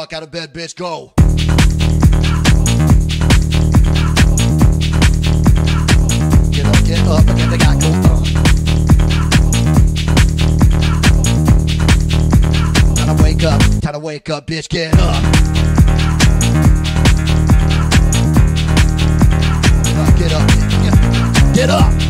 fuck out of bed, bitch. Go. Get up, and get the guy go. Time to wake up, bitch. Get up. Get up. Get up.